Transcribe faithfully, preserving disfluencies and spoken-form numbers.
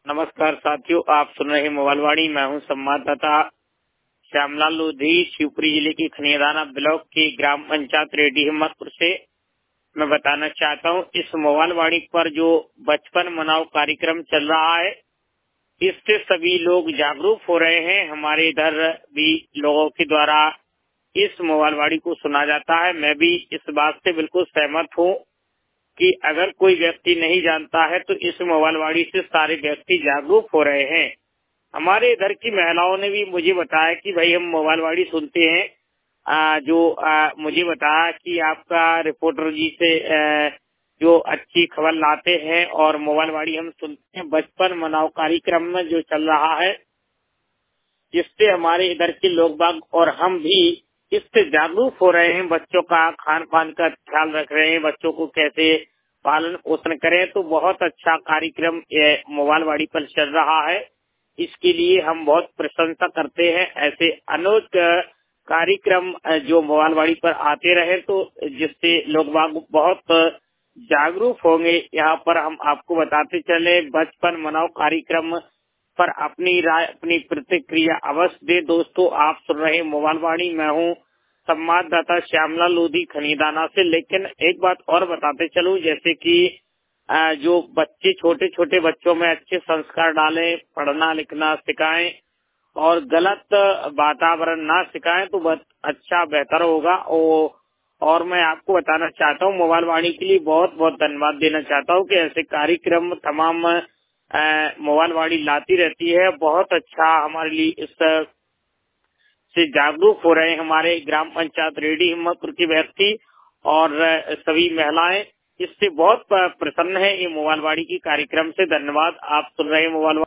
नमस्कार साथियों, आप सुन रहे हैं मोबाइल वाणी। मैं हूं संवाददाता श्यामलाल लोधी, शिवपुरी जिले की खनियादाना ब्लॉक के ग्राम पंचायत रेडी हिम्मतपुर से। मैं बताना चाहता हूं, इस मोबाइल वाणी पर जो बचपन मनाओ कार्यक्रम चल रहा है, इससे सभी लोग जागरूक हो रहे हैं। हमारे इधर भी लोगों के द्वारा इस मोबाइल वाणी को सुना जाता है। मैं भी इस बात से बिल्कुल सहमत हूँ कि अगर कोई व्यक्ति नहीं जानता है तो इस मोबाइल वाणी से सारे व्यक्ति जागरूक हो रहे हैं। हमारे इधर की महिलाओं ने भी मुझे बताया कि भाई हम मोबाइल वाणी सुनते हैं। आ, जो आ, मुझे बताया कि आपका रिपोर्टर जी से आ, जो अच्छी खबर लाते हैं और मोबाइल वाणी हम सुनते हैं। बचपन मनाओ कार्यक्रम में जो चल रहा है, जिससे हमारे इधर के लोग बाग और हम भी इससे जागरूक हो रहे हैं। बच्चों का खान पान का ख्याल रख रहे हैं, बच्चों को कैसे पालन पोषण करें। तो बहुत अच्छा कार्यक्रम मोबाइल वाणी पर चल रहा है। इसके लिए हम बहुत प्रशंसा करते हैं। ऐसे अनेक कार्यक्रम जो मोबाइल वाणी पर आते रहे, तो जिससे लोग बाग बहुत जागरूक होंगे। यहाँ पर हम आपको बताते चले, बचपन मनाओ कार्यक्रम पर अपनी राय, अपनी प्रतिक्रिया अवश्य दे। दोस्तों, आप सुन रहे हैं मोबाइल वाणी। मैं हूँ संवाददाता श्यामलाल लोधी खनियादाना से। लेकिन एक बात और बताते चलूं, जैसे कि जो बच्चे छोटे छोटे बच्चों में अच्छे संस्कार डालें, पढ़ना लिखना सिखाएं और गलत वातावरण ना सिखाएं, तो बहुत अच्छा बेहतर होगा। और मैं आपको बताना चाहता हूँ, मोबाइल वाणी के लिए बहुत बहुत धन्यवाद देना चाहता हूँ कि ऐसे कार्यक्रम तमाम मोबाइल वाणी लाती रहती है। बहुत अच्छा हमारे लिए इस से जागरूक हो रहे हैं हमारे ग्राम पंचायत रेडी हिम्मतपुर के व्यक्ति और सभी महिलाएं। इससे बहुत प्रसन्न है ये मोबाइल वाणी की कार्यक्रम से। धन्यवाद। आप सुन रहे हैं मोबाइल